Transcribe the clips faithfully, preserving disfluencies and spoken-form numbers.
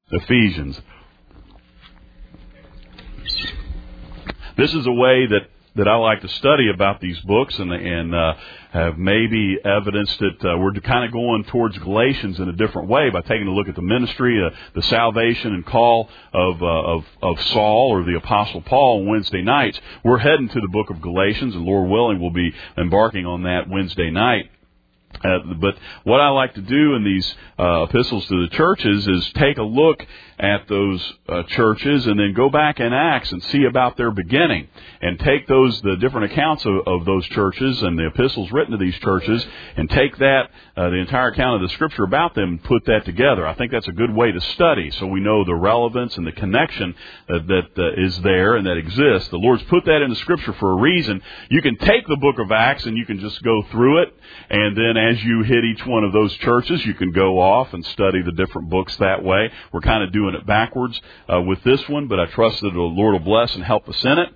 Ephesians. This is a way that, that I like to study about these books, and, and uh, have maybe evidenced that uh, we're kind of going towards Galatians in a different way by taking a look at the ministry, uh, the salvation and call of, uh, of of Saul or the Apostle Paul on Wednesday nights. We're heading to the book of Galatians, and Lord willing, we'll be embarking on that Wednesday night. Uh, but what I like to do in these uh, epistles to the churches is take a look at those uh, churches and then go back in Acts and see about their beginning, and take those the different accounts of, of those churches and the epistles written to these churches, and take that uh, the entire account of the Scripture about them and put that together. I think that's a good way to study, so we know the relevance and the connection uh, that uh, is there and that exists. The Lord's put that in the Scripture for a reason. You can take the book of Acts and you can just go through it, and then as you hit each one of those churches, you can go off and study the different books that way. We're kind of doing it backwards uh, with this one, but I trust that the Lord will bless and help us in it.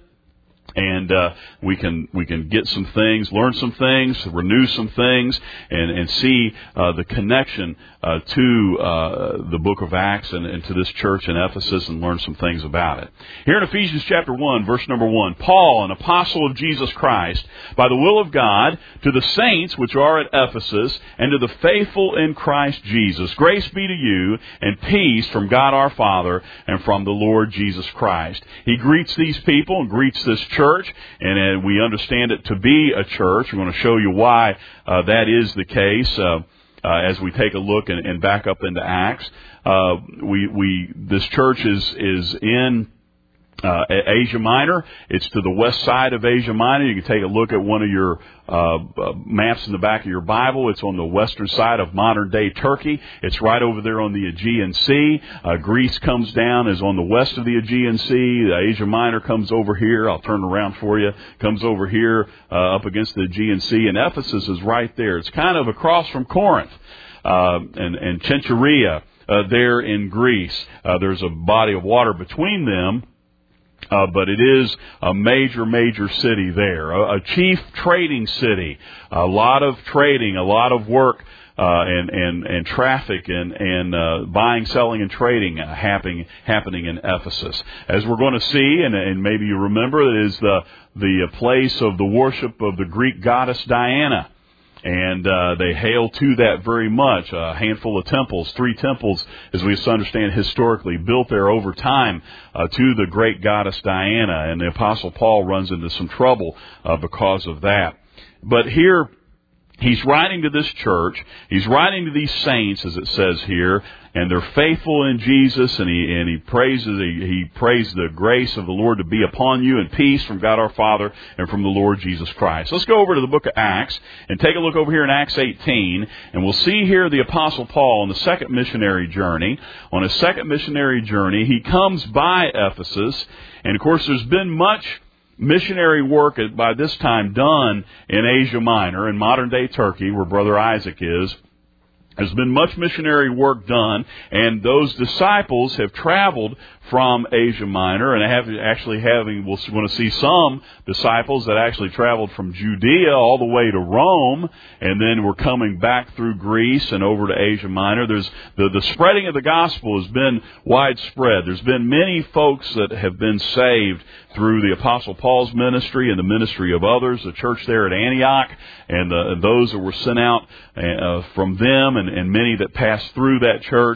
And uh, we can we can get some things, learn some things, renew some things, and, and see uh, the connection uh, to uh, the book of Acts and, and to this church in Ephesus, and learn some things about it. Here in Ephesians chapter one, verse number one, Paul, an apostle of Jesus Christ, by the will of God, to the saints which are at Ephesus, and to the faithful in Christ Jesus, grace be to you, and peace from God our Father and from the Lord Jesus Christ. He greets these people and greets this church. Church, and uh, we understand it to be a church. We're going to show you why uh, that is the case uh, uh, as we take a look and, and back up into Acts. Uh, we we this church is is in Uh, Asia Minor. It's to the west side of Asia Minor. You can take a look at one of your uh, maps in the back of your Bible. It's on the western side of modern-day Turkey. It's right over there on the Aegean Sea. Uh, Greece comes down, is on the west of the Aegean Sea. The Asia Minor comes over here. I'll turn around for you. Comes over here uh, up against the Aegean Sea. And Ephesus is right there. It's kind of across from Corinth uh, and, and Cenchreae uh, there in Greece. Uh, there's a body of water between them. Uh, but it is a major, major city there, a, a chief trading city, a lot of trading, a lot of work, uh, and, and, and traffic and, and, uh, buying, selling, and trading uh, happening, happening in Ephesus. As we're going to see, and, and maybe you remember, it is the, the place of the worship of the Greek goddess Diana. And uh, they hail to that very much. A handful of temples, three temples, as we understand historically, built there over time uh, to the great goddess Diana. And the Apostle Paul runs into some trouble uh, because of that. But here, he's writing to this church. He's writing to these saints, as it says here, and they're faithful in Jesus. And he and he praises he, he prays the grace of the Lord to be upon you, and peace from God our Father and from the Lord Jesus Christ. Let's go over to the book of Acts and take a look over here in Acts eighteen, and we'll see here the Apostle Paul on the second missionary journey. On his second missionary journey, he comes by Ephesus, and of course, there's been much missionary work by this time done in Asia Minor, in modern-day Turkey, where Brother Isaac is. There's been much missionary work done, and those disciples have traveled from Asia Minor, and have actually having, we're going to see some disciples that actually traveled from Judea all the way to Rome, and then we're coming back through Greece and over to Asia Minor. There's the, the spreading of the gospel has been widespread. There's been many folks that have been saved through the Apostle Paul's ministry and the ministry of others, the church there at Antioch, and, the, and those that were sent out uh, from them, and, and many that passed through that church.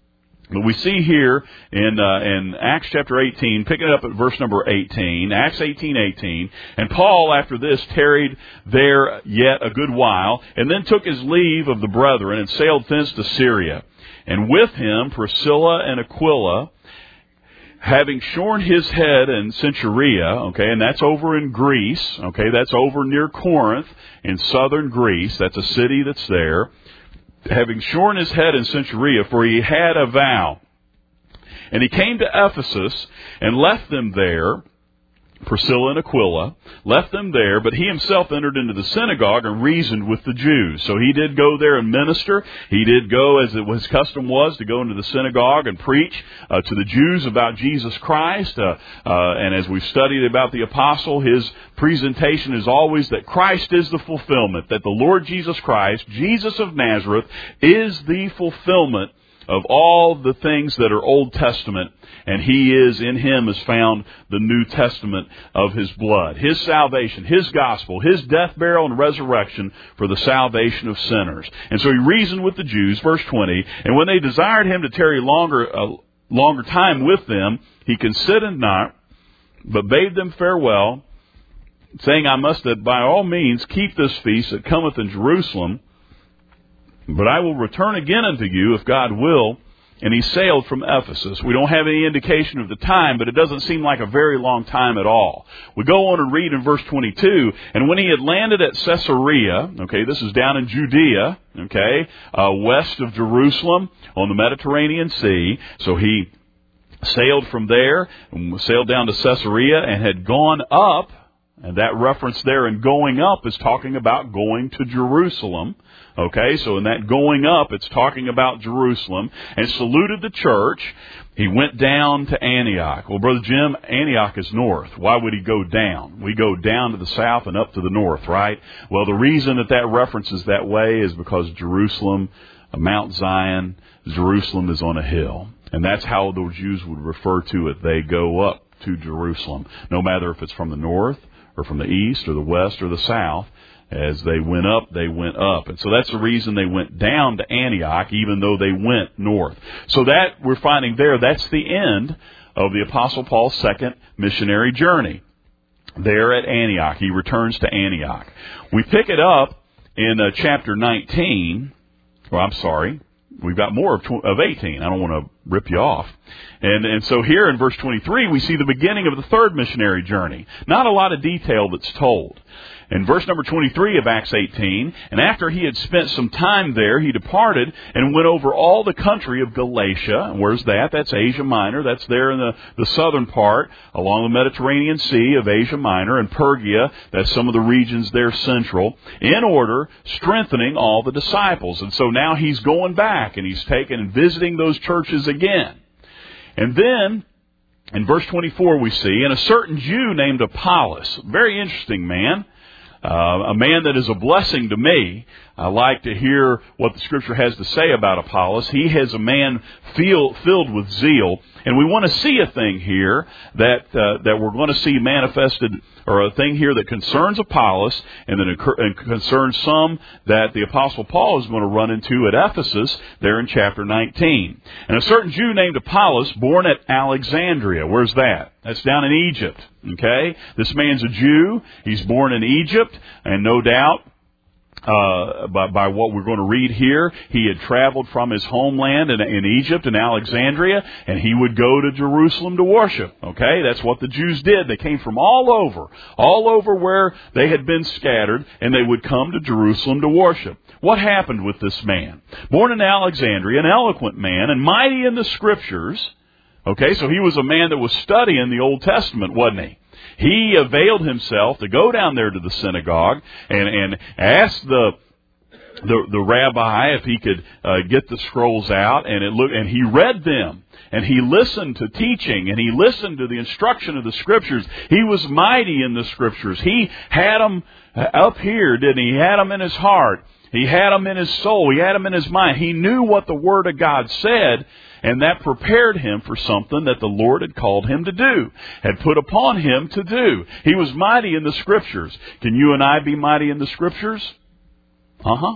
But we see here in uh, in Acts chapter eighteen, picking it up at verse number eighteen, Acts eighteen eighteen, and Paul after this tarried there yet a good while, and then took his leave of the brethren and sailed thence to Syria. And with him Priscilla and Aquila, having shorn his head in Cenchreae, okay, and that's over in Greece, okay, that's over near Corinth in southern Greece, that's a city that's there, having shorn his head in Cenchreae, for he had a vow. And he came to Ephesus and left them there, Priscilla and Aquila, left them there, but he himself entered into the synagogue and reasoned with the Jews. So he did go there and minister. He did go, as it was custom was, to go into the synagogue and preach uh, to the Jews about Jesus Christ. Uh, uh, and as we've studied about the apostle, his presentation is always that Christ is the fulfillment, that the Lord Jesus Christ, Jesus of Nazareth, is the fulfillment of all the things that are Old Testament, and he is, in him is found the New Testament of his blood. His salvation, his gospel, his death, burial, and resurrection for the salvation of sinners. And so he reasoned with the Jews, verse twenty, and when they desired him to tarry longer, a longer time with them, he consented not, but bade them farewell, saying, I must that by all means keep this feast that cometh in Jerusalem, but I will return again unto you, if God will. And he sailed from Ephesus. We don't have any indication of the time, but it doesn't seem like a very long time at all. We go on and read in verse twenty-two, and when he had landed at Caesarea, okay, this is down in Judea, okay, uh, west of Jerusalem on the Mediterranean Sea. So he sailed from there, and sailed down to Caesarea, and had gone up. And that reference there in going up is talking about going to Jerusalem. Okay, so in that going up, it's talking about Jerusalem. And saluted the church. He went down to Antioch. Well, Brother Jim, Antioch is north. Why would he go down? We go down to the south and up to the north, right? Well, the reason that that reference is that way is because Jerusalem, Mount Zion, Jerusalem is on a hill. And that's how the Jews would refer to it. They go up to Jerusalem, no matter if it's from the north, or from the east, or the west, or the south. As they went up, they went up. And so that's the reason they went down to Antioch, even though they went north. So that we're finding there, that's the end of the Apostle Paul's second missionary journey. There at Antioch. He returns to Antioch. We pick it up in uh, chapter nineteen. Well, I'm sorry. We've got more of, tw- of eighteen. I don't want to rip you off. And, and so here in verse twenty-three, we see the beginning of the third missionary journey. Not a lot of detail that's told. In verse number twenty-three of Acts eighteen, and after he had spent some time there, he departed and went over all the country of Galatia. And where's that? That's Asia Minor. That's there in the, the southern part, along the Mediterranean Sea of Asia Minor, and Pergia. That's some of the regions there central, in order, strengthening all the disciples. And so now he's going back, and he's taking and visiting those churches again. And then, in verse twenty-four we see, and a certain Jew named Apollos, very interesting man, Uh, a man that is a blessing to me. I like to hear what the Scripture has to say about Apollos. He is a man feel, filled with zeal, and we want to see a thing here that uh, that we're going to see manifested, or a thing here that concerns Apollos, and that and concerns some that the Apostle Paul is going to run into at Ephesus, there in chapter nineteen. And a certain Jew named Apollos, born at Alexandria. Where's that? That's down in Egypt. Okay? This man's a Jew. He's born in Egypt, and no doubt, Uh, by, by what we're going to read here, he had traveled from his homeland in, in Egypt, in Alexandria, and he would go to Jerusalem to worship. Okay, that's what the Jews did. They came from all over, all over where they had been scattered, and they would come to Jerusalem to worship. What happened with this man? Born in Alexandria, an eloquent man, and mighty in the Scriptures. Okay, so he was a man that was studying the Old Testament, wasn't he? He availed himself to go down there to the synagogue and, and ask the, the the rabbi if he could uh, get the scrolls out, and it looked, and he read them, and he listened to teaching, and he listened to the instruction of the Scriptures. He was mighty in the Scriptures. He had them up here, didn't he? He had them in his heart. He had them in his soul. He had them in his mind. He knew what the Word of God said, and that prepared him for something that the Lord had called him to do, had put upon him to do. He was mighty in the Scriptures. Can you and I be mighty in the Scriptures? Uh-huh.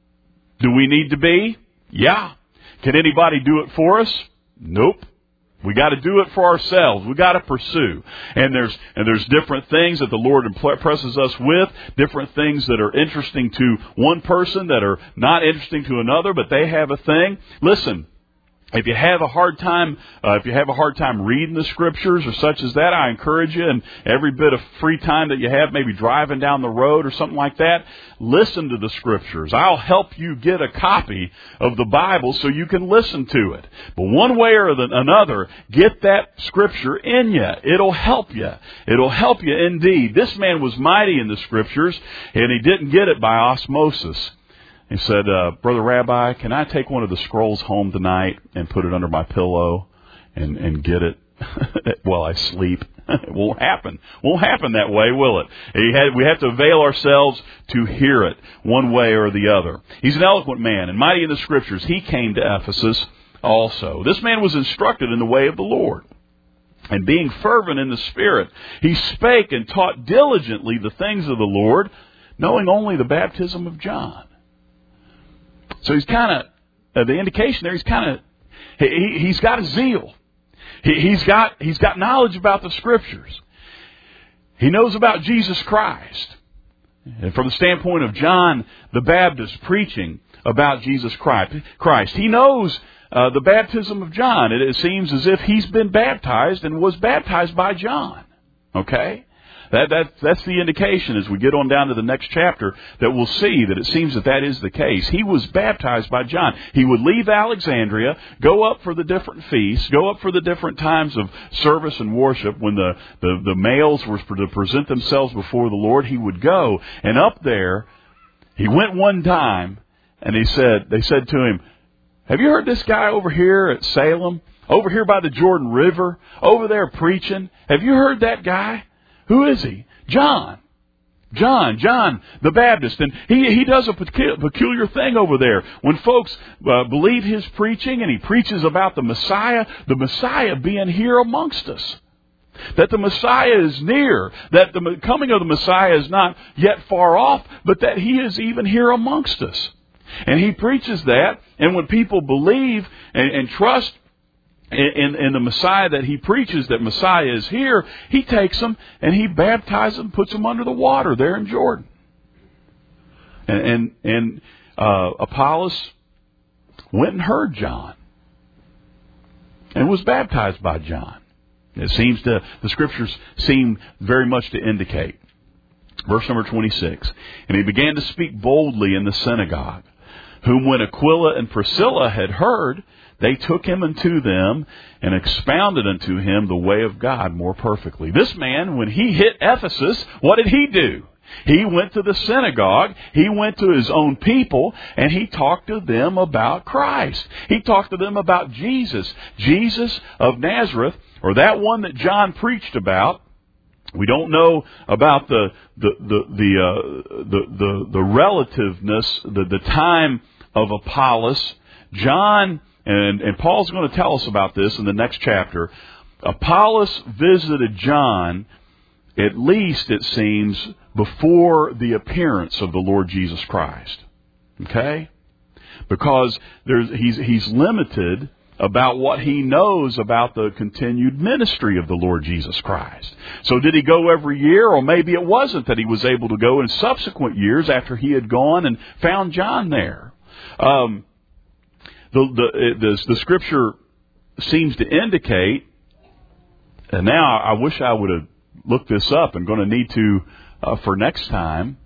Do we need to be? Yeah. Can anybody do it for us? Nope. We got to do it for ourselves. We got to pursue. And there's and there's different things that the Lord impresses us with, different things that are interesting to one person that are not interesting to another, but they have a thing. Listen, if you have a hard time, uh, if you have a hard time reading the Scriptures or such as that, I encourage you, and every bit of free time that you have, maybe driving down the road or something like that, listen to the Scriptures. I'll help you get a copy of the Bible so you can listen to it. But one way or the, another, get that Scripture in you. It'll help you. It'll help you indeed. This man was mighty in the Scriptures, and he didn't get it by osmosis. He said, uh, Brother Rabbi, can I take one of the scrolls home tonight and put it under my pillow and, and get it while I sleep? It won't happen. Won't happen that way, will it? He had, we have to avail ourselves to hear it one way or the other. He's an eloquent man and mighty in the Scriptures. He came to Ephesus also. This man was instructed in the way of the Lord. And being fervent in the Spirit, he spake and taught diligently the things of the Lord, knowing only the baptism of John. So he's kind of, uh, the indication there, he's kind of, he, he's got a zeal. He, he's got, he's got knowledge about the Scriptures. He knows about Jesus Christ. And from the standpoint of John the Baptist preaching about Jesus Christ, he knows uh, the baptism of John. It, it seems as if he's been baptized and was baptized by John. Okay? That, that, that's the indication as we get on down to the next chapter that we'll see that it seems that that is the case. He was baptized by John. He would leave Alexandria, go up for the different feasts, go up for the different times of service and worship when the, the, the males were to present themselves before the Lord. He would go, and up there, he went one time, and he said, they said to him, "Have you heard this guy over here at Salem, over here by the Jordan River, over there preaching? Have you heard that guy? Who is he?" John. John, John the Baptist. And he, he does a peculiar thing over there. When folks uh, believe his preaching and he preaches about the Messiah, the Messiah being here amongst us. That the Messiah is near. That the coming of the Messiah is not yet far off, but that he is even here amongst us. And he preaches that. And when people believe and, and trust In, in the Messiah that he preaches, that Messiah is here, he takes them and he baptizes them, puts them under the water there in Jordan. And, and, and uh, Apollos went and heard John and was baptized by John. It seems to, the Scriptures seem very much to indicate. Verse number twenty-six. "And he began to speak boldly in the synagogue, whom when Aquila and Priscilla had heard, they took him unto them and expounded unto him the way of God more perfectly." This man, when he hit Ephesus, what did he do? He went to the synagogue, he went to his own people, and he talked to them about Christ. He talked to them about Jesus, Jesus of Nazareth, or that one that John preached about. We don't know about the the the the uh, the, the, the relativeness, the, the time of Apollos. John And, and Paul's going to tell us about this in the next chapter. Apollos visited John, at least it seems, before the appearance of the Lord Jesus Christ. Okay? Because there's, he's, he's limited about what he knows about the continued ministry of the Lord Jesus Christ. So did he go every year? Or maybe it wasn't that he was able to go in subsequent years after he had gone and found John there. Um... The, the, the, the Scripture seems to indicate, and now I wish I would have looked this up. I'm going to need to uh, for next time.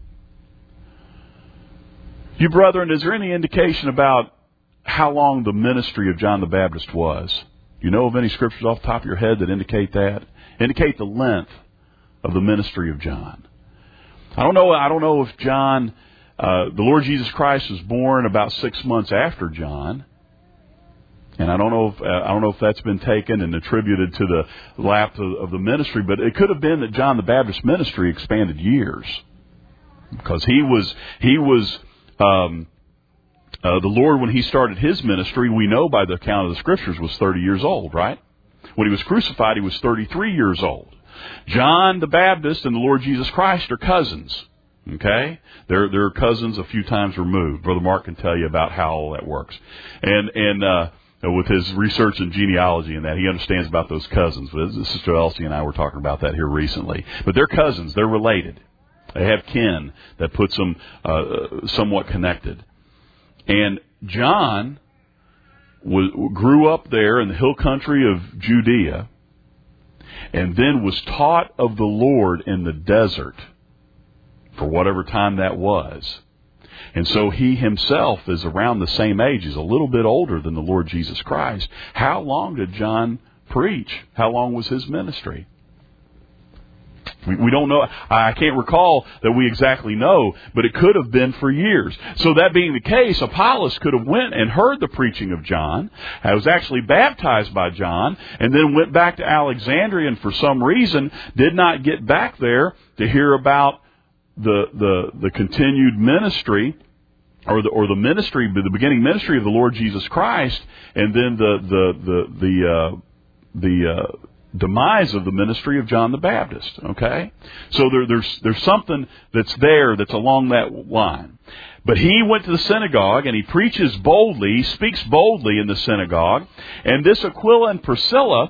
You brethren, is there any indication about how long the ministry of John the Baptist was? Do you know of any Scriptures off the top of your head that indicate that? Indicate the length of the ministry of John. I don't know. I don't know if John... Uh, the Lord Jesus Christ was born about six months after John, and I don't know if uh, I don't know if that's been taken and attributed to the lapse of, of the ministry, but it could have been that John the Baptist's ministry expanded years, because he was he was um, uh, the Lord when he started his ministry. We know by the account of the Scriptures was thirty years old, right? When he was crucified, he was thirty-three years old. John the Baptist and the Lord Jesus Christ are cousins. Okay? They're, they're cousins a few times removed. Brother Mark can tell you about how all that works. And, and, uh, with his research in genealogy and that, he understands about those cousins. But Sister Elsie and I were talking about that here recently. But they're cousins. They're related. They have kin that puts them, uh, somewhat connected. And John was, grew up there in the hill country of Judea and then was taught of the Lord in the desert for whatever time that was. And so he himself is around the same age. He's a little bit older than the Lord Jesus Christ. How long did John preach? How long was his ministry? We, we don't know. I can't recall that we exactly know, but it could have been for years. So that being the case, Apollos could have went and heard the preaching of John, was actually baptized by John, and then went back to Alexandria and for some reason did not get back there to hear about the, the, the continued ministry or the or the ministry, the beginning ministry of the Lord Jesus Christ, and then the the the the uh, the uh, demise of the ministry of John the Baptist. Okay, so there, there's there's something that's there that's along that line. But he went to the synagogue and he preaches boldly. He speaks boldly in the synagogue. And this Aquila and Priscilla,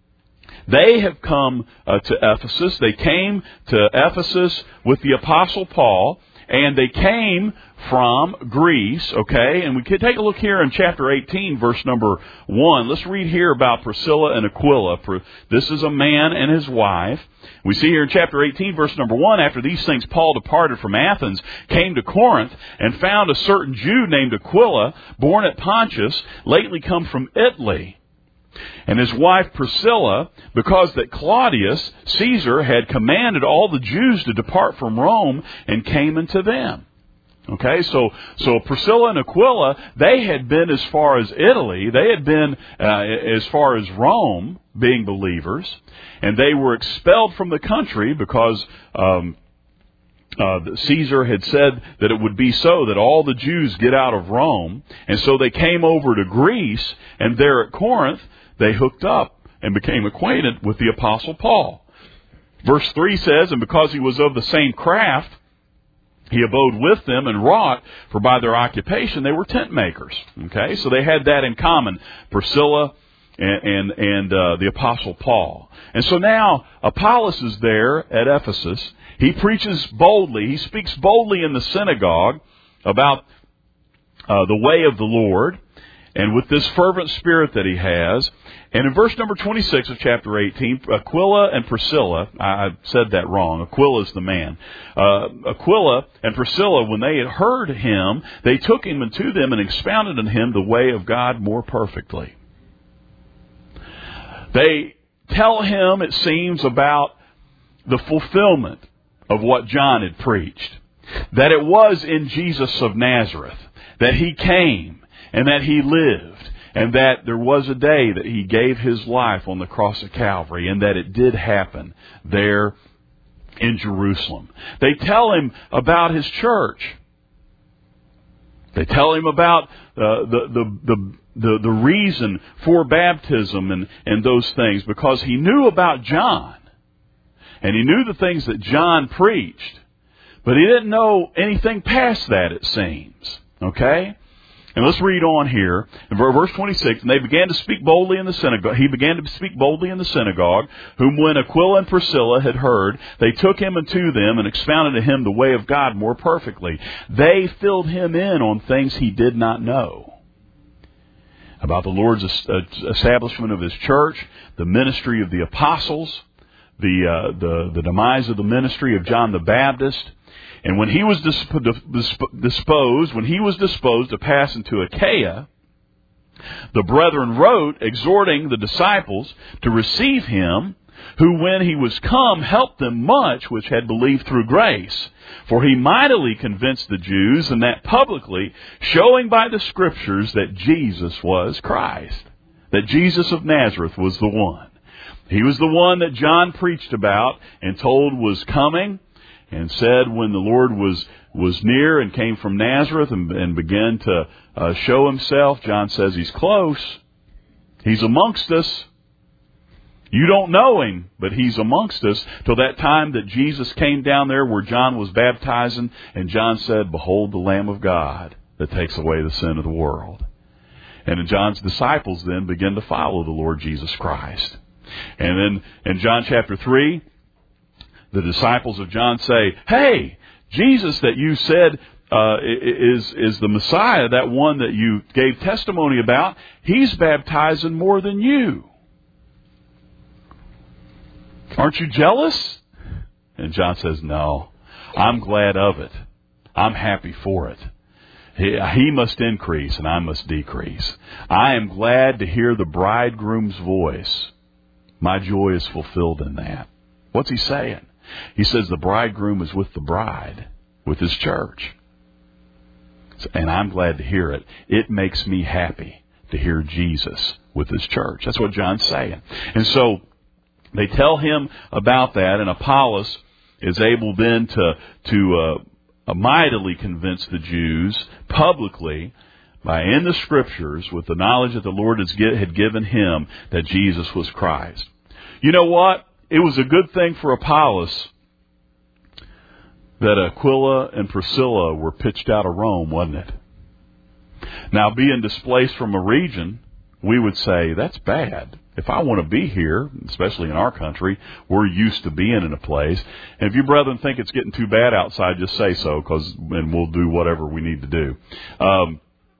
they have come uh, to Ephesus. They came to Ephesus with the Apostle Paul, and they came from Greece, okay? And we could take a look here in chapter eighteen, verse number one. Let's read here about Priscilla and Aquila. This is a man and his wife. We see here in chapter eighteen, verse number one, after these things Paul departed from Athens, came to Corinth, and found a certain Jew named Aquila, born at Pontus, lately come from Italy. And his wife Priscilla, because that Claudius Caesar had commanded all the Jews to depart from Rome, and came unto them. Okay, so so Priscilla and Aquila, they had been as far as Italy, they had been uh, as far as Rome, being believers, and they were expelled from the country because um, uh, Caesar had said that it would be so, that all the Jews get out of Rome, and so they came over to Greece, and there at Corinth, they hooked up and became acquainted with the Apostle Paul. Verse three says, and because he was of the same craft, he abode with them and wrought, for by their occupation they were tent makers. Okay, so they had that in common, Priscilla and and, and uh, the Apostle Paul. And so now Apollos is there at Ephesus. He preaches boldly. He speaks boldly in the synagogue about uh, the way of the Lord, and with this fervent spirit that he has. And in verse number twenty-six of chapter eighteen, Aquila and Priscilla, I said that wrong. Aquila is the man. Uh, Aquila and Priscilla, when they had heard him, they took him unto them and expounded unto him the way of God more perfectly. They tell him, it seems, about the fulfillment of what John had preached. That it was in Jesus of Nazareth that he came and that he lived, and that there was a day that he gave his life on the cross of Calvary, and that it did happen there in Jerusalem. They tell him about his church. They tell him about uh, the, the, the, the, the reason for baptism and, and those things, because he knew about John, and he knew the things that John preached, but he didn't know anything past that, it seems. Okay? And let's read on here in verse twenty-six. And they began to speak boldly in the synagogue. He began to speak boldly in the synagogue, whom when Aquila and Priscilla had heard, they took him unto them and expounded to him the way of God more perfectly. They filled him in on things he did not know, about the Lord's establishment of his church, the ministry of the apostles, the uh, the, the demise of the ministry of John the Baptist. And when he was disposed, when he was disposed to pass into Achaia, the brethren wrote, exhorting the disciples to receive him, who when he was come helped them much which had believed through grace. For he mightily convinced the Jews, and that publicly, showing by the Scriptures that Jesus was Christ, that Jesus of Nazareth was the one. He was the one that John preached about and told was coming, and said when the Lord was was near and came from Nazareth and, and began to uh, show himself, John says he's close. He's amongst us. You don't know him, but he's amongst us. Till that time that Jesus came down there where John was baptizing, and John said, behold the Lamb of God that takes away the sin of the world. And John's disciples then begin to follow the Lord Jesus Christ. And then in John chapter three, the disciples of John say, hey, Jesus that you said uh, is is the Messiah, that one that you gave testimony about, he's baptizing more than you. Aren't you jealous? And John says, no, I'm glad of it. I'm happy for it. He, he must increase and I must decrease. I am glad to hear the bridegroom's voice. My joy is fulfilled in that. What's he saying? He says the bridegroom is with the bride, with his church. And I'm glad to hear it. It makes me happy to hear Jesus with his church. That's what John's saying. And so they tell him about that, and Apollos is able then to to uh, mightily convinced the Jews publicly by in the Scriptures with the knowledge that the Lord had given him that Jesus was Christ. You know what? It was a good thing for Apollos that Aquila and Priscilla were pitched out of Rome, wasn't it? Now, being displaced from a region, we would say, that's bad. If I want to be here, especially in our country, we're used to being in a place. And if you brethren think it's getting too bad outside, just say so, because and we'll do whatever we need to do. Um,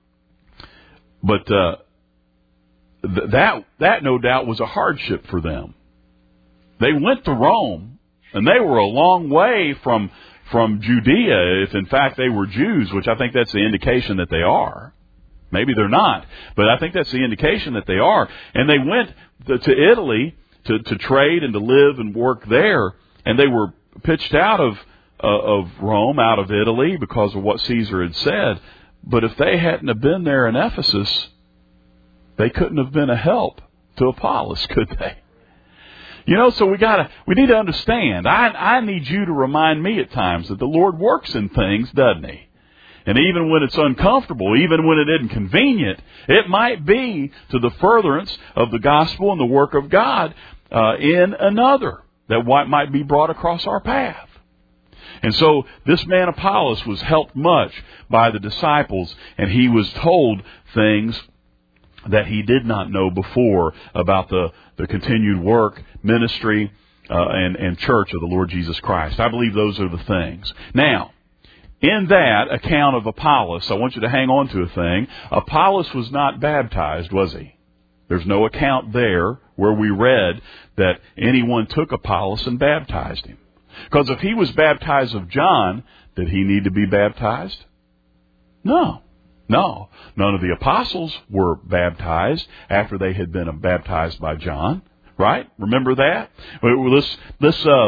but uh, th- that that no doubt was a hardship for them. They went to Rome, and they were a long way from from Judea, if in fact they were Jews, which I think that's the indication that they are. Maybe they're not, but I think that's the indication that they are. And they went to, to Italy to, to trade and to live and work there, and they were pitched out of uh, of Rome, out of Italy, because of what Caesar had said. But if they hadn't have been there in Ephesus, they couldn't have been a help to Apollos, could they? You know, so we gotta, we need to understand. I, I need you to remind me at times that the Lord works in things, doesn't He? And even when it's uncomfortable, even when it isn't convenient, it might be to the furtherance of the gospel and the work of God uh, in another that might be brought across our path. And so this man Apollos was helped much by the disciples, and he was told things that he did not know before about the, the continued work, ministry, uh, and, and church of the Lord Jesus Christ. I believe those are the things. Now, in that account of Apollos, I want you to hang on to a thing. Apollos was not baptized, was he? There's no account there where we read that anyone took Apollos and baptized him. Because if he was baptized of John, did he need to be baptized? No. No. None of the apostles were baptized after they had been baptized by John. Right? Remember that? Let's, let's, uh,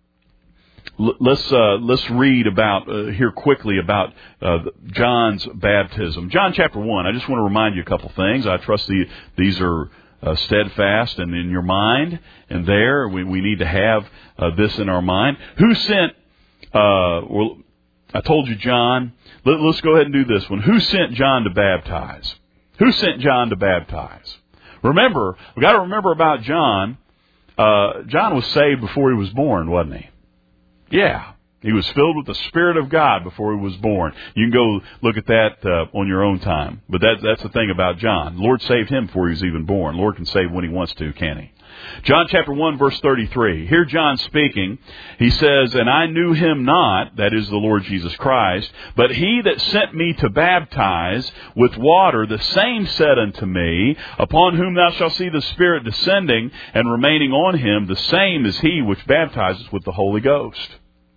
Let's uh, let's read about uh, here quickly about uh, John's baptism. John chapter one. I just want to remind you a couple things. I trust the, these are uh, steadfast and in your mind. And there we, we need to have uh, this in our mind. Who sent? Uh, well, I told you John. Let, let's go ahead and do this one. Who sent John to baptize? Who sent John to baptize? Remember, we got to remember about John. Uh, John was saved before he was born, wasn't he? Yeah, he was filled with the Spirit of God before he was born. You can go look at that uh, on your own time. But that, that's the thing about John. The Lord saved him before he was even born. The Lord can save when He wants to, can He? John chapter one, verse thirty-three. Here John speaking, he says, "And I knew Him not," that is the Lord Jesus Christ, "but He that sent me to baptize with water, the same said unto me, Upon whom thou shalt see the Spirit descending and remaining on Him, the same is He which baptizes with the Holy Ghost."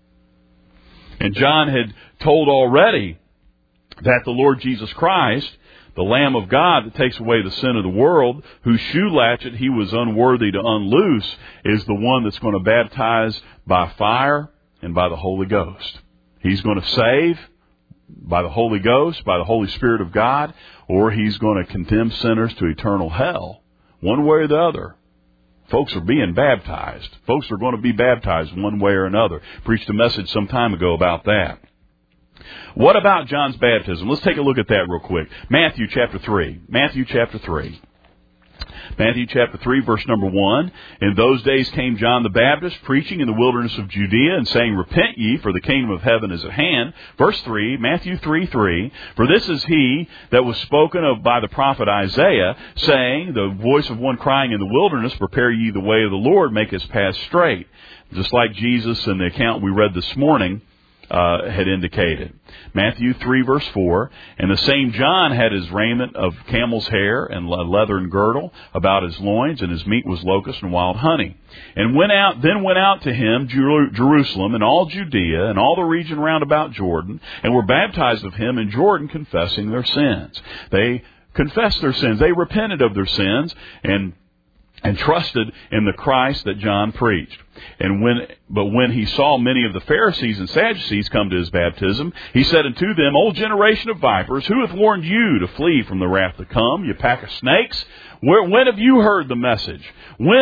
And John had told already that the Lord Jesus Christ, the Lamb of God that takes away the sin of the world, whose shoe latchet He was unworthy to unloose, is the one that's going to baptize by fire and by the Holy Ghost. He's going to save by the Holy Ghost, by the Holy Spirit of God, or He's going to condemn sinners to eternal hell. One way or the other. Folks are being baptized. Folks are going to be baptized one way or another. Preached a message some time ago about that. What about John's baptism? Let's take a look at that real quick. Matthew chapter three. Matthew chapter three. Matthew chapter three, verse number one. "In those days came John the Baptist, preaching in the wilderness of Judea, and saying, Repent ye, for the kingdom of heaven is at hand." Verse three, Matthew three, three. "For this is he that was spoken of by the prophet Isaiah, saying, The voice of one crying in the wilderness, Prepare ye the way of the Lord, make His path straight." Just like Jesus in the account we read this morning Uh, had indicated. Matthew three, verse four, "And the same John had his raiment of camel's hair and leathern girdle about his loins, and his meat was locust and wild honey. And went out, then went out to him Jer- Jerusalem and all Judea and all the region round about Jordan, and were baptized of him in Jordan, confessing their sins." They confessed their sins. They repented of their sins and and trusted in the Christ that John preached. And when, but when he saw many of the Pharisees and Sadducees come to his baptism, he said unto them, O generation of vipers, who hath warned you to flee from the wrath to come, you pack of snakes? Where, when have you heard the message? When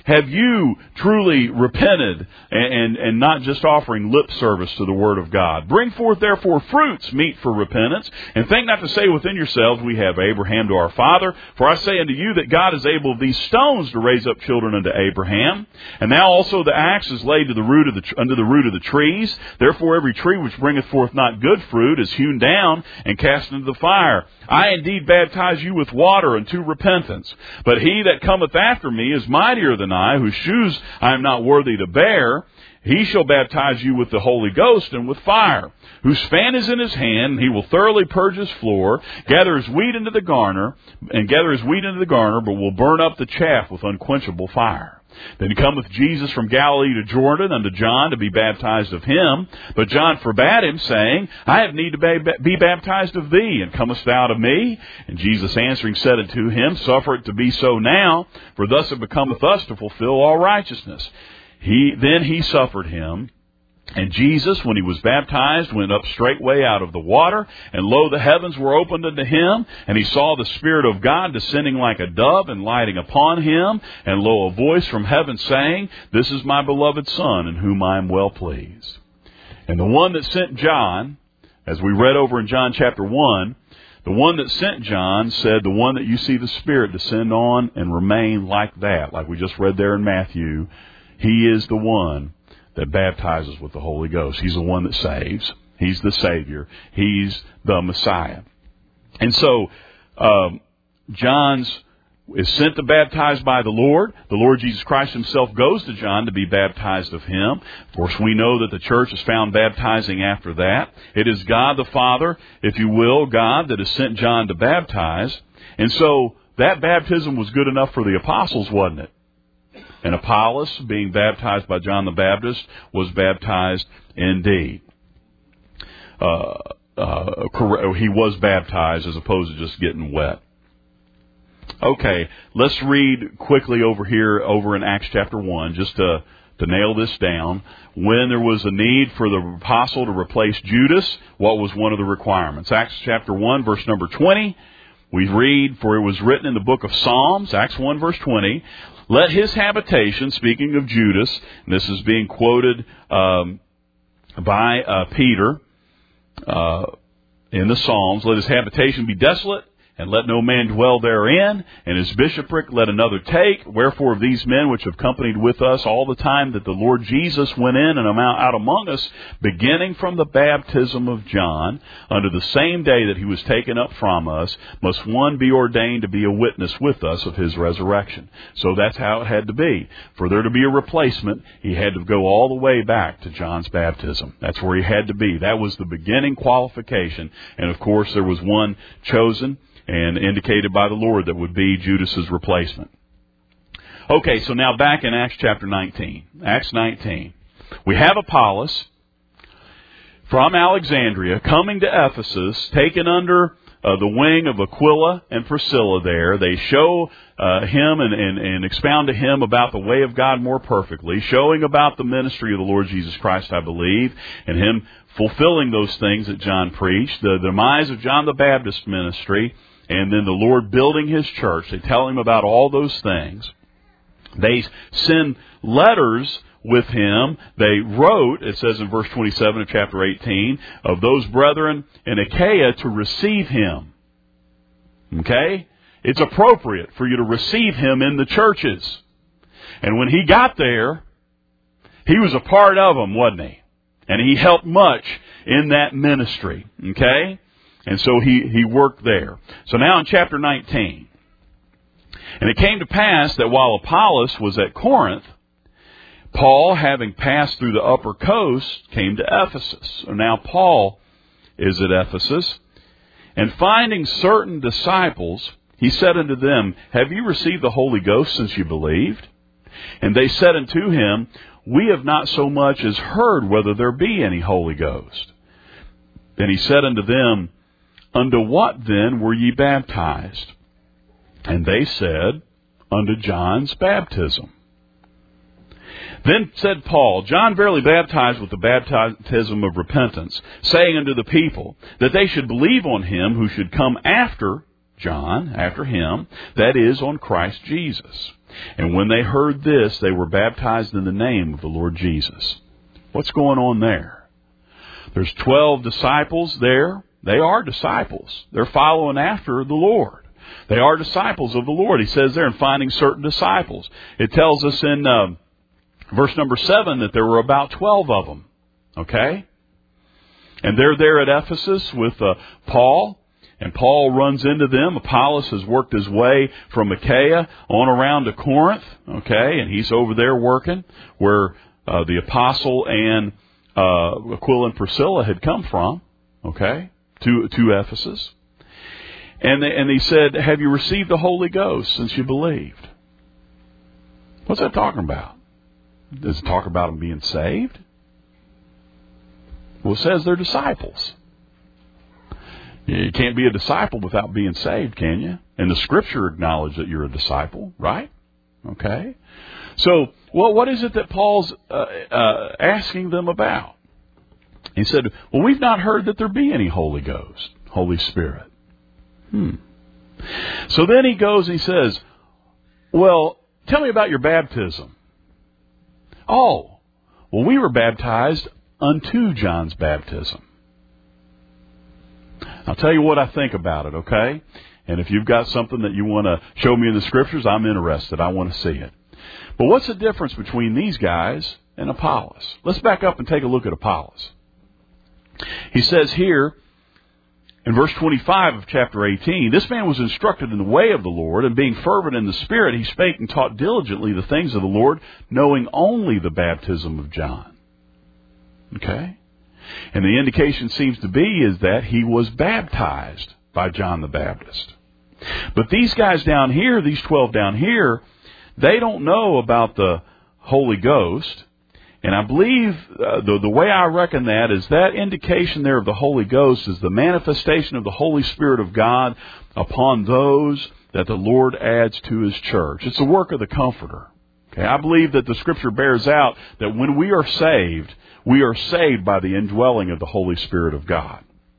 Have you truly repented and, and, and not just offering lip service to the Word of God? Bring forth therefore fruits meet for repentance, and think not to say within yourselves, we have Abraham to our father. For I say unto you that God is able of these stones to raise up children unto Abraham. And now also the axe is laid to the root of the under the root of the trees. Therefore every tree which bringeth forth not good fruit is hewn down and cast into the fire. I indeed baptize you with water unto repentance. But he that cometh after me is mightier than I, whose shoes I am not worthy to bear. He shall baptize you with the Holy Ghost and with fire, whose fan is in his hand, and he will thoroughly purge his floor, gather his wheat into the garner, and gather his wheat into the garner, but will burn up the chaff with unquenchable fire. Then cometh Jesus from Galilee to Jordan unto John to be baptized of him. But John forbade him, saying, I have need to be baptized of thee, and comest thou to me? And Jesus answering said unto him, Suffer it to be so now, for thus it becometh us to fulfill all righteousness. He then he suffered him. And Jesus, when he was baptized, went up straightway out of the water, and lo, the heavens were opened unto him, and he saw the Spirit of God descending like a dove and lighting upon him, and lo, a voice from heaven saying, This is my beloved Son, in whom I am well pleased. And the one that sent John, as we read over in John chapter one, the one that sent John said, the one that you see the Spirit descend on and remain like that, like we just read there in Matthew, he is the one that baptizes with the Holy Ghost. He's the one that saves. He's the Savior. He's the Messiah. And so, um, John's is sent to baptize by the Lord. The Lord Jesus Christ himself goes to John to be baptized of him. Of course, we know that the church is found baptizing after that. It is God the Father, if you will, God, that has sent John to baptize. And so, that baptism was good enough for the apostles, wasn't it? And Apollos, being baptized by John the Baptist, was baptized indeed. Uh, uh, he was baptized as opposed to just getting wet. Okay, let's read quickly over here, over in Acts chapter one, just to, to nail this down. When there was a need for the apostle to replace Judas, what was one of the requirements? Acts chapter one, verse number twenty. We read, For it was written in the book of Psalms, Acts one, verse twenty, Let his habitation, speaking of Judas, and this is being quoted um, by uh, Peter uh, in the Psalms, let his habitation be desolate, and let no man dwell therein, and his bishopric let another take. Wherefore of these men which have companied with us all the time that the Lord Jesus went in and out among us, beginning from the baptism of John, unto the same day that he was taken up from us, must one be ordained to be a witness with us of his resurrection. So that's how it had to be. For there to be a replacement, he had to go all the way back to John's baptism. That's where he had to be. That was the beginning qualification. And of course there was one chosen and indicated by the Lord that would be Judas's replacement. Okay, so now back in Acts chapter nineteen. Acts nineteen. We have Apollos from Alexandria coming to Ephesus, taken under uh, the wing of Aquila and Priscilla there. They show uh, him and, and, and expound to him about the way of God more perfectly, showing about the ministry of the Lord Jesus Christ, I believe, and him fulfilling those things that John preached, the demise of John the Baptist ministry, and then the Lord building his church. They tell him about all those things. They send letters with him. They wrote, it says in verse twenty-seven of chapter eighteen, of those brethren in Achaia to receive him. Okay? It's appropriate for you to receive him in the churches. And when he got there, he was a part of them, wasn't he? And he helped much in that ministry. Okay? And so he, he worked there. So now in chapter nineteen. And it came to pass that while Apollos was at Corinth, Paul, having passed through the upper coast, came to Ephesus. So now Paul is at Ephesus. And finding certain disciples, he said unto them, Have you received the Holy Ghost since you believed? And they said unto him, We have not so much as heard whether there be any Holy Ghost. And he said unto them, Unto what then were ye baptized? And they said, Unto John's baptism. Then said Paul, John verily baptized with the baptism of repentance, saying unto the people, that they should believe on him who should come after John, after him, that is, on Christ Jesus. And when they heard this, they were baptized in the name of the Lord Jesus. What's going on there? There's twelve disciples there. They are disciples. They're following after the Lord. They are disciples of the Lord. He says there, in finding certain disciples. It tells us in uh, verse number seven that there were about twelve of them. Okay? And they're there at Ephesus with uh, Paul. And Paul runs into them. Apollos has worked his way from Achaia on around to Corinth. Okay? And he's over there working where uh, the apostle and uh, Aquila and Priscilla had come from. Okay? To, to Ephesus. And they, and he said, have you received the Holy Ghost since you believed? What's that talking about? Does it talk about them being saved? Well, it says they're disciples. You can't be a disciple without being saved, can you? And the Scripture acknowledges that you're a disciple, right? Okay. So, well, what is it that Paul's uh, uh, asking them about? He said, well, we've not heard that there be any Holy Ghost, Holy Spirit. Hmm. So then he goes and he says, well, tell me about your baptism. Oh, well, we were baptized unto John's baptism. I'll tell you what I think about it, okay? And if you've got something that you want to show me in the Scriptures, I'm interested. I want to see it. But what's the difference between these guys and Apollos? Let's back up and take a look at Apollos. He says here, in verse twenty-five of chapter eighteen, this man was instructed in the way of the Lord, and being fervent in the Spirit, he spake and taught diligently the things of the Lord, knowing only the baptism of John. Okay? And the indication seems to be is that he was baptized by John the Baptist. But these guys down here, these twelve down here, they don't know about the Holy Ghost. And I believe uh, the, the way I reckon that is that indication there of the Holy Ghost is the manifestation of the Holy Spirit of God upon those that the Lord adds to His church. It's the work of the Comforter. Okay, I believe that the Scripture bears out that when we are saved, we are saved by the indwelling of the Holy Spirit of God.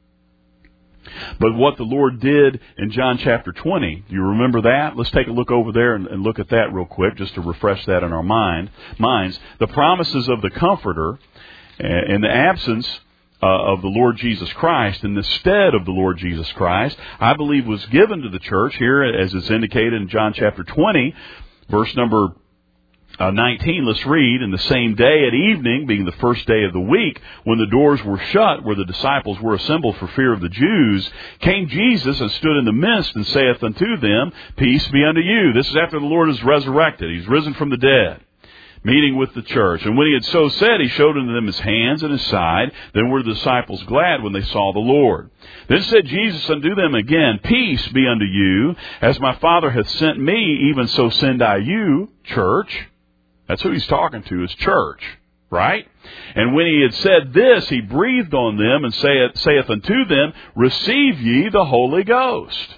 But what the Lord did in John chapter twenty, do you remember that? Let's take a look over there and, and look at that real quick, just to refresh that in our mind minds. The promises of the Comforter, uh, in the absence uh, of the Lord Jesus Christ, in the stead of the Lord Jesus Christ, I believe was given to the church here, as is indicated in John chapter twenty, verse number Uh, nineteen, let's read, in the same day at evening, being the first day of the week, when the doors were shut, where the disciples were assembled for fear of the Jews, came Jesus and stood in the midst and saith unto them, Peace be unto you. This is after the Lord is resurrected. He's risen from the dead, meeting with the church. And when he had so said, he showed unto them his hands and his side. Then were the disciples glad when they saw the Lord. Then said Jesus unto them again, Peace be unto you. As my Father hath sent me, even so send I you, church. That's who he's talking to, is church, right? And when he had said this, he breathed on them and saith, saith unto them, Receive ye the Holy Ghost.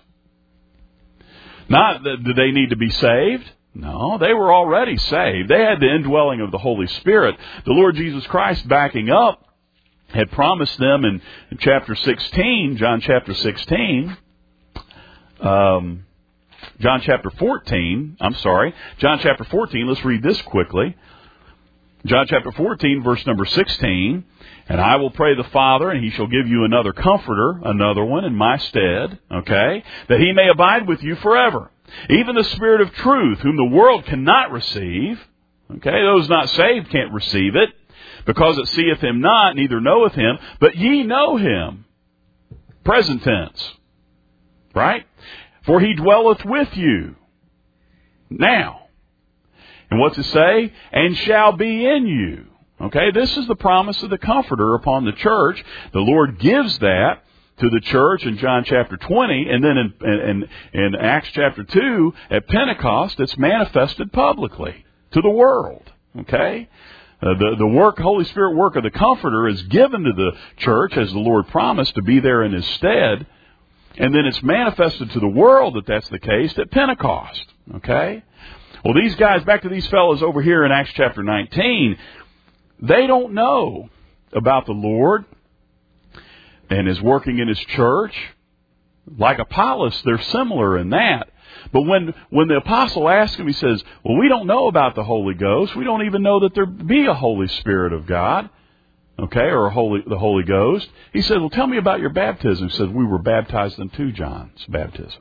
Not that did they need to be saved. No, they were already saved. They had the indwelling of the Holy Spirit. The Lord Jesus Christ, backing up, had promised them in, in chapter sixteen, John chapter sixteen, um... John chapter fourteen, I'm sorry, John chapter fourteen, let's read this quickly. John chapter fourteen, verse number sixteen, And I will pray the Father, and He shall give you another Comforter, another one in my stead, okay, that He may abide with you forever. Even the Spirit of truth, whom the world cannot receive, okay, those not saved can't receive it, because it seeth Him not, neither knoweth Him, but ye know Him. Present tense, right? For He dwelleth with you now. And what's it say? And shall be in you. Okay, this is the promise of the Comforter upon the church. The Lord gives that to the church in John chapter twenty, and then in, in, in Acts chapter two, at Pentecost, it's manifested publicly to the world. Okay? Uh, the, the work, Holy Spirit work of the Comforter is given to the church, as the Lord promised, to be there in His stead. And then it's manifested to the world that that's the case at Pentecost. Okay? Well, these guys, back to these fellows over here in Acts chapter nineteen, they don't know about the Lord and His working in His church. Like Apollos, they're similar in that. But when, when the apostle asks him, he says, well, we don't know about the Holy Ghost. We don't even know that there be a Holy Spirit of God, okay, or a Holy, the Holy Ghost. He said, well, tell me about your baptism. He says, we were baptized into John's baptism.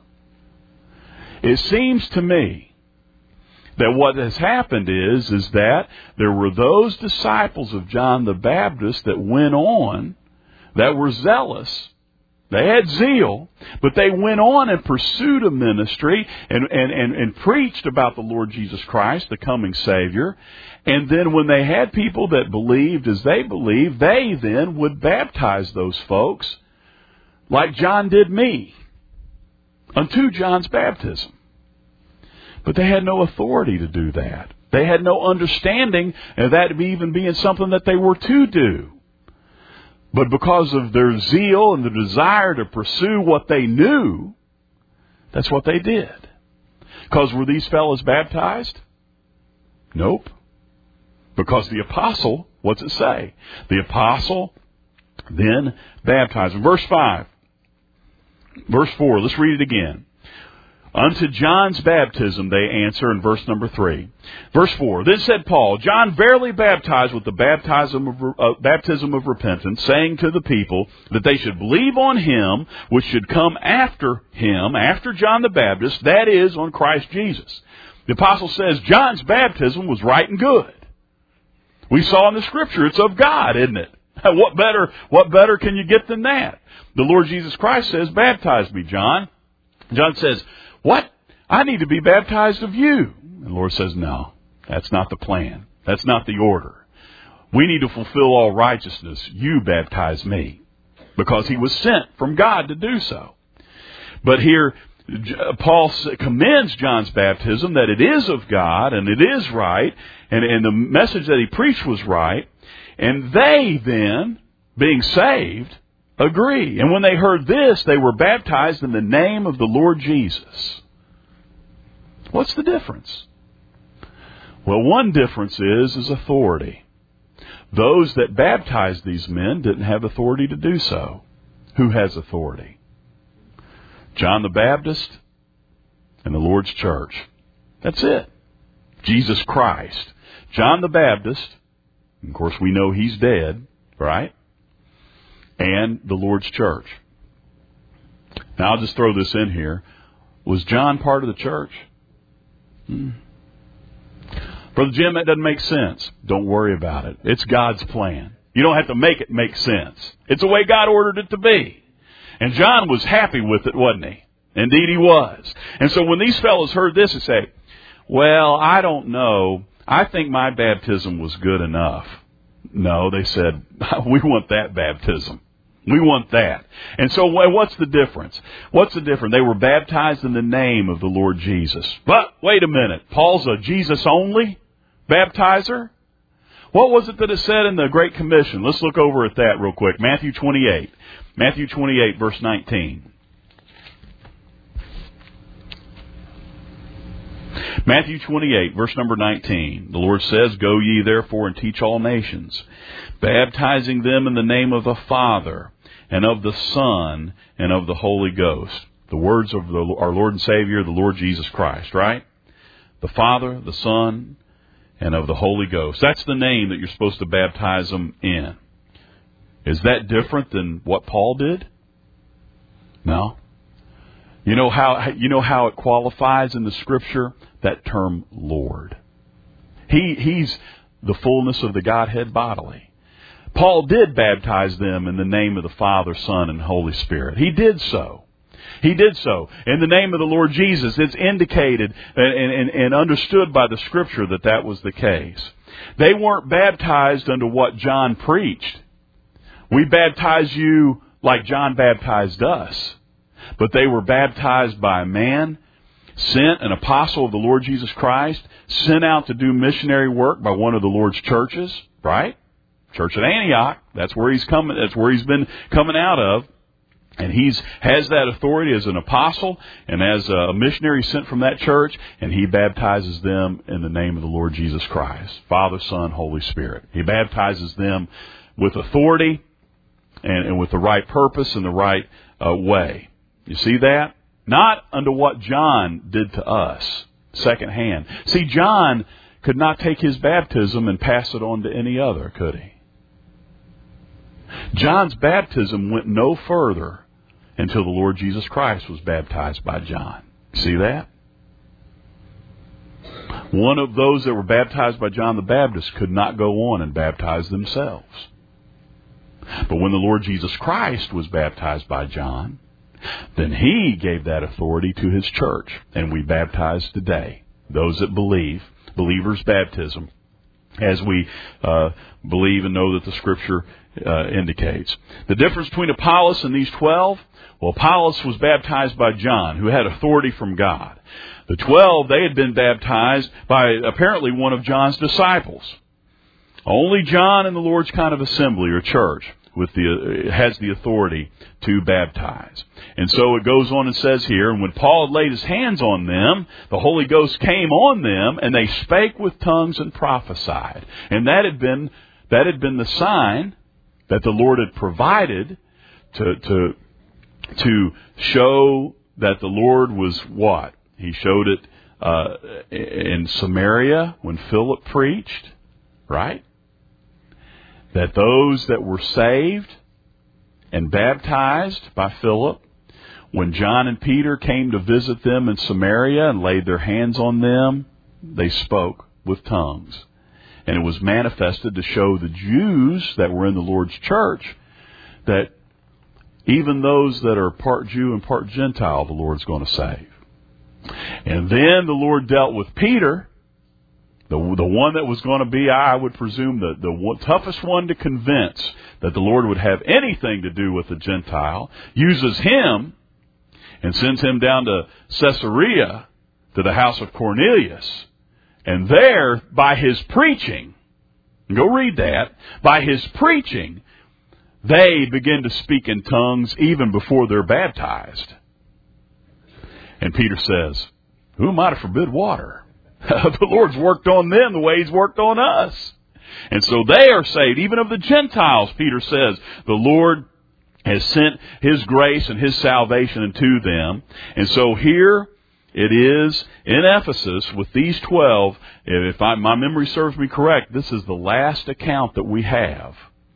It seems to me that what has happened is, is that there were those disciples of John the Baptist that went on, that were zealous. They had zeal, but they went on and pursued a ministry and, and, and, and preached about the Lord Jesus Christ, the coming Savior. And then when they had people that believed as they believed, they then would baptize those folks like John did me unto John's baptism. But they had no authority to do that. They had no understanding of that even being something that they were to do. But because of their zeal and the desire to pursue what they knew, that's what they did. Because were these fellows baptized? Nope. Because the apostle, what's it say? The apostle then baptized. In verse five, verse four, let's read it again. Unto John's baptism, they answer in verse number three. Verse four, then said Paul, John verily baptized with the baptism of, uh, baptism of repentance, saying to the people that they should believe on him which should come after him, after John the Baptist, that is, on Christ Jesus. The apostle says John's baptism was right and good. We saw in the scripture it's of God, isn't it? What better, what better can you get than that? The Lord Jesus Christ says, baptize me, John. John says, what? I need to be baptized of you. And the Lord says, no, that's not the plan. That's not the order. We need to fulfill all righteousness. You baptize me. Because he was sent from God to do so. But here, Paul commends John's baptism, that it is of God, and it is right, and, and the message that he preached was right. And they then, being saved, agree. And when they heard this, they were baptized in the name of the Lord Jesus. What's the difference? Well, one difference is, is authority. Those that baptized these men didn't have authority to do so. Who has authority? John the Baptist and the Lord's church. That's it. Jesus Christ. John the Baptist, of course we know he's dead, right? And the Lord's church. Now I'll just throw this in here. Was John part of the church? Hmm. Brother Jim, that doesn't make sense. Don't worry about it. It's God's plan. You don't have to make it make sense. It's the way God ordered it to be. And John was happy with it, wasn't he? Indeed he was. And so when these fellows heard this, they say, well, I don't know. I think my baptism was good enough. No, they said, we want that baptism. We want that. And so what's the difference? What's the difference? They were baptized in the name of the Lord Jesus. But wait a minute. Paul's a Jesus-only baptizer? What was it that it said in the Great Commission? Let's look over at that real quick. Matthew twenty-eight. Matthew twenty-eight, verse nineteen. Matthew twenty-eight, verse number nineteen. The Lord says, go ye therefore and teach all nations, baptizing them in the name of the Father, and of the Son, and of the Holy Ghost. The words of the, our Lord and Savior, the Lord Jesus Christ, right? The Father, the Son, and of the Holy Ghost. That's the name that you're supposed to baptize them in. Is that different than what Paul did? No. You know how, you know how it qualifies in the Scripture? That term, Lord. He, he's the fullness of the Godhead bodily. Paul did baptize them in the name of the Father, Son, and Holy Spirit. He did so. He did so. In the name of the Lord Jesus, it's indicated and, and, and understood by the Scripture that that was the case. They weren't baptized unto what John preached. We baptize you like John baptized us. But they were baptized by a man, sent, an apostle of the Lord Jesus Christ, sent out to do missionary work by one of the Lord's churches, right? Church at Antioch. That's where he's coming. That's where he's been coming out of. And he's has that authority as an apostle and as a missionary sent from that church, and he baptizes them in the name of the Lord Jesus Christ, Father, Son, Holy Spirit. He baptizes them with authority and, and with the right purpose and the right uh, way. You see that? Not unto what John did to us, secondhand. See, John could not take his baptism and pass it on to any other, could he? John's baptism went no further until the Lord Jesus Christ was baptized by John. See that? One of those that were baptized by John the Baptist could not go on and baptize themselves. But when the Lord Jesus Christ was baptized by John, then he gave that authority to his church. And we baptize today those that believe, believers' baptism, as we uh, believe and know that the Scripture uh, indicates. The difference between Apollos and these twelve, well, Apollos was baptized by John, who had authority from God. The twelve, they had been baptized by apparently one of John's disciples. Only John and the Lord's kind of assembly or church with the, has the authority to baptize. And so it goes on and says here, and when Paul had laid his hands on them, the Holy Ghost came on them, and they spake with tongues and prophesied. And that had been, that had been the sign that the Lord had provided to, to, to show that the Lord was what? He showed it uh, in Samaria when Philip preached, right? That those that were saved and baptized by Philip, when John and Peter came to visit them in Samaria and laid their hands on them, they spoke with tongues. And it was manifested to show the Jews that were in the Lord's church that even those that are part Jew and part Gentile, the Lord's going to save. And then the Lord dealt with Peter, the, the one that was going to be, I would presume, the, the toughest one to convince that the Lord would have anything to do with the Gentile, uses him and sends him down to Caesarea, to the house of Cornelius. And there, by his preaching, go read that, by his preaching, they begin to speak in tongues even before they're baptized. And Peter says, who am I to forbid water? The Lord's worked on them the way He's worked on us. And so they are saved. Even of the Gentiles, Peter says, the Lord has sent His grace and His salvation into them. And so here it is in Ephesus with these twelve. If I, my memory serves me correct, this is the last account that we have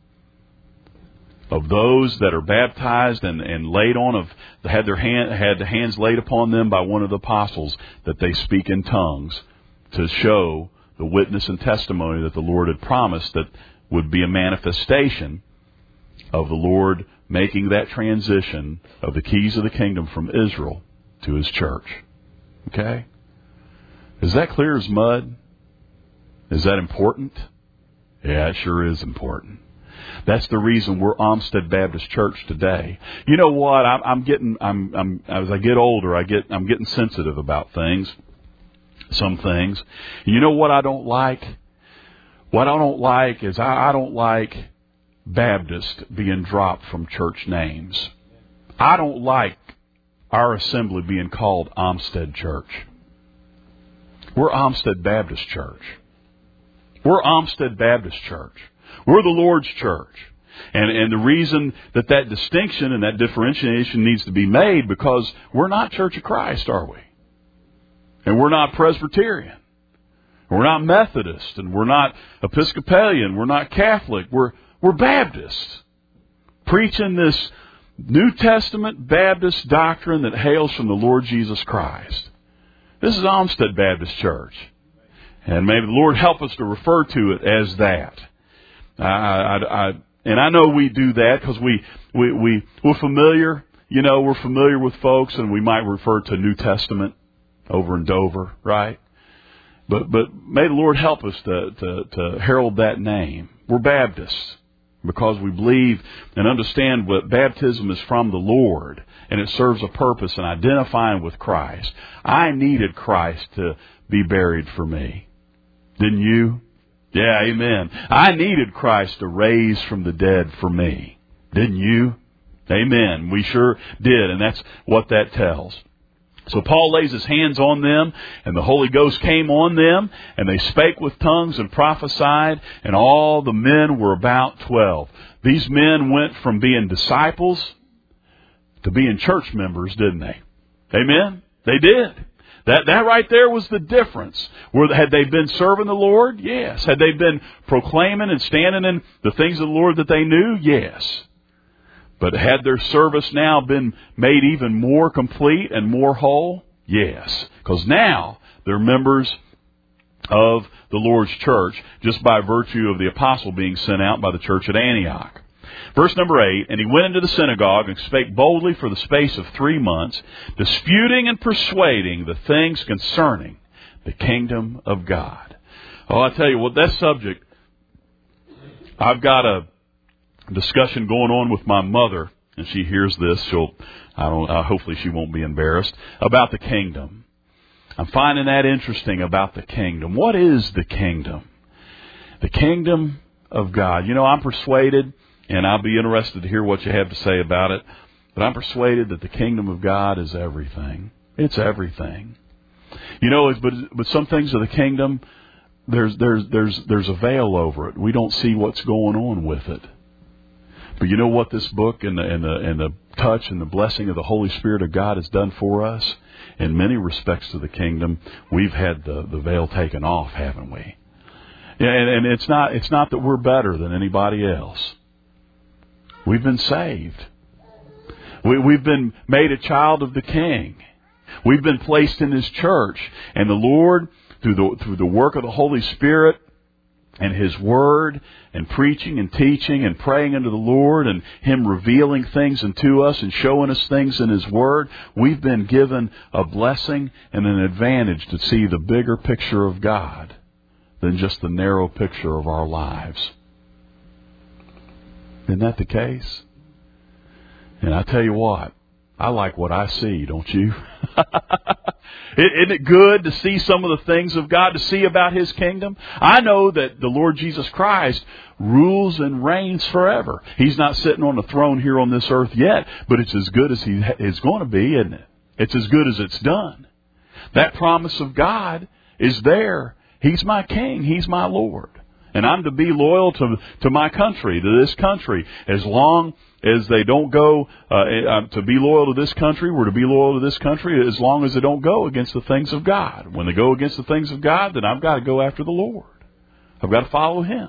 of those that are baptized and, and laid on, of had their hand, had the hands laid upon them by one of the apostles, that they speak in tongues to show the witness and testimony that the Lord had promised that would be a manifestation of the Lord making that transition of the keys of the kingdom from Israel to His church. Okay? Is that clear as mud? Is that important? Yeah, it sure is important. That's the reason we're Olmsted Baptist Church today. You know what? I'm, I'm getting, I'm, I'm, as I get older, I get, I'm getting sensitive about things. Some things. You know what I don't like? What I don't like is I, I don't like Baptist being dropped from church names. I don't like our assembly being called Olmsted Church. We're Olmsted Baptist Church. We're Olmsted Baptist Church. We're the Lord's church. And, and the reason that that distinction and that differentiation needs to be made, because we're not Church of Christ, are we? And we're not Presbyterian. We're not Methodist. And we're not Episcopalian. We're not Catholic. We're, we're Baptists. Preaching this New Testament Baptist doctrine that hails from the Lord Jesus Christ. This is Olmsted Baptist Church. And may the Lord help us to refer to it as that. I, I, I, and I know we do that because we, we, we, we're familiar, you know, we're familiar with folks, and we might refer to New Testament over in Dover, right? But, but may the Lord help us to, to, to herald that name. We're Baptists because we believe and understand what baptism is from the Lord, and it serves a purpose in identifying with Christ. I needed Christ to be buried for me. Didn't you? Yeah, amen. I needed Christ to raise from the dead for me. Didn't you? Amen. We sure did, and that's what that tells. So Paul lays his hands on them, and the Holy Ghost came on them, and they spake with tongues and prophesied, and all the men were about twelve. These men went from being disciples to being church members, didn't they? Amen? They did. That that right there was the difference. Were, had they been serving the Lord? Yes. Had they been proclaiming and standing in the things of the Lord that they knew? Yes. But had their service now been made even more complete and more whole? Yes. Because now they're members of the Lord's church just by virtue of the apostle being sent out by the church at Antioch. Verse number eight, and he went into the synagogue and spake boldly for the space of three months, disputing and persuading the things concerning the kingdom of God. Oh, I tell you what, that subject, I've got a discussion going on with my mother, and she hears this, she'll, I don't, uh, hopefully she won't be embarrassed, about the kingdom. I'm finding that interesting about the kingdom. What is the kingdom? The kingdom of God. You know, I'm persuaded, and I'll be interested to hear what you have to say about it, but I'm persuaded that the kingdom of God is everything. It's everything. You know, it's, but but some things of the kingdom, there's there's there's there's a veil over it. We don't see what's going on with it. But you know what this book and the and the and the touch and the blessing of the Holy Spirit of God has done for us? In many respects to the kingdom, we've had the, the veil taken off, haven't we? And, and it's not it's not that we're better than anybody else. We've been saved. We, we've been made a child of the King. We've been placed in His church. And the Lord, through the through the work of the Holy Spirit and His Word and preaching and teaching and praying unto the Lord and Him revealing things unto us and showing us things in His Word, we've been given a blessing and an advantage to see the bigger picture of God than just the narrow picture of our lives. Isn't that the case? And I tell you what, I like what I see, don't you? Isn't it good to see some of the things of God, to see about His kingdom? I know that the Lord Jesus Christ rules and reigns forever. He's not sitting on the throne here on this earth yet, but it's as good as He is going to be, isn't it? It's as good as it's done. That promise of God is there. He's my King. He's my Lord. And I'm to be loyal to to my country, to this country, as long as they don't go, uh, to be loyal to this country, we're to be loyal to this country as long as they don't go against the things of God. When they go against the things of God, then I've got to go after the Lord. I've got to follow Him.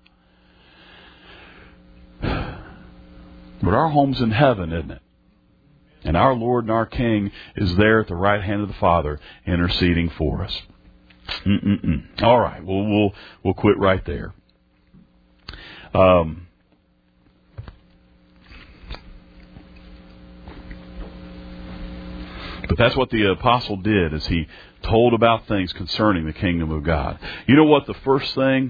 But our home's in heaven, isn't it? And our Lord and our King is there at the right hand of the Father, interceding for us. Mm-mm-mm. All right, well, we'll we'll quit right there. Um, but that's what the apostle did, is he told about things concerning the kingdom of God. You know what the first thing,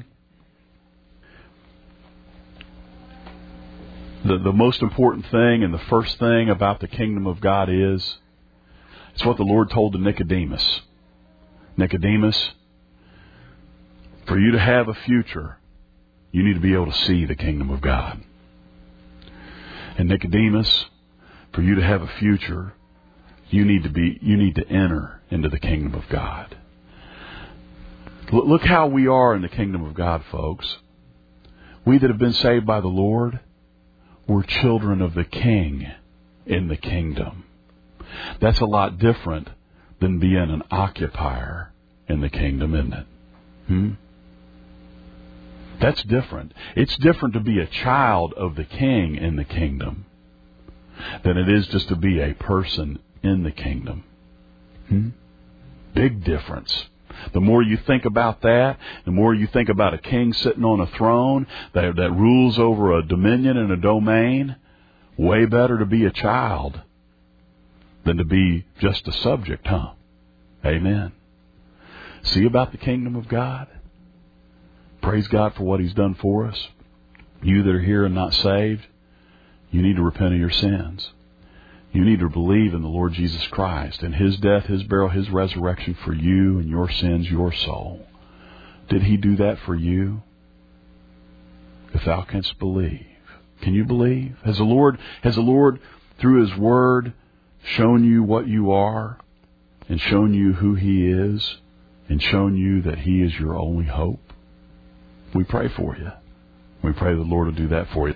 the the most important thing, and the first thing about the kingdom of God is? It's what the Lord told to Nicodemus. Nicodemus, for you to have a future, you need to be able to see the kingdom of God. And Nicodemus, for you to have a future, you need to be you need to enter into the kingdom of God. Look how we are in the kingdom of God, folks. We that have been saved by the Lord, we're children of the King in the kingdom. That's a lot different than being an occupier in the kingdom, isn't it? Hmm? That's different. It's different to be a child of the King in the kingdom than it is just to be a person in the kingdom. Hmm? Big difference. The more you think about that, the more you think about a king sitting on a throne that, that rules over a dominion and a domain, way better to be a child than to be just a subject, huh? Amen. See about the kingdom of God? Praise God for what He's done for us. You that are here and not saved, you need to repent of your sins. You need to believe in the Lord Jesus Christ and His death, His burial, His resurrection for you and your sins, your soul. Did He do that for you? If thou canst believe. Can you believe? Has the Lord, has the Lord, through His Word, shown you what you are, and shown you who He is, and shown you that He is your only hope? We pray for you. We pray the Lord will do that for you.